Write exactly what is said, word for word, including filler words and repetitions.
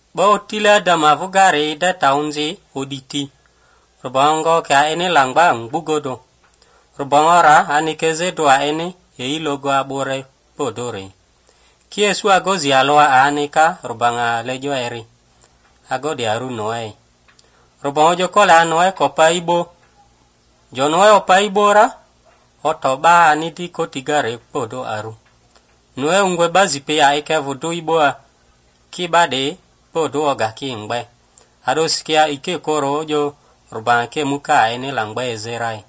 Bo tila dama vugare da taunzi oditi. Rubongo ka ene langba ngbugodo. Rubongora anikeze doa ene ye ilogo abore podore. Kiesu agozi aloa anika rubanga lejo eri. Agodi aru noe. Rubongo jokola noe kopa ibo. Jonoe opa ibora. Otoba aniti kotigare podo aru. Noe ungwe bazi pe ya eke vudu iboa. Kibade podo oga kingbe. Ado sikia ike koro jo rubanga ke muka ene langba ezerai.